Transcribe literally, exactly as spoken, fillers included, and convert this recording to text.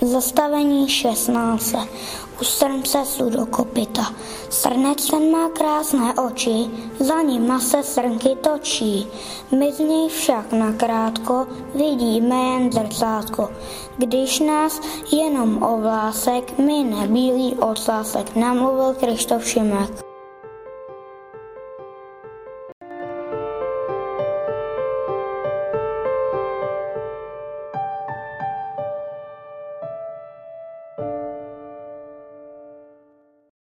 Zastavení šestnáct. Ustrň se su do kopyta. Srnec ten má krásné oči, za nima se srnky točí. My z něj však nakrátko vidíme jen zrcátko. Když nás jenom o vlásek, my nebílý ocásek, namluvil Krištof Šimek.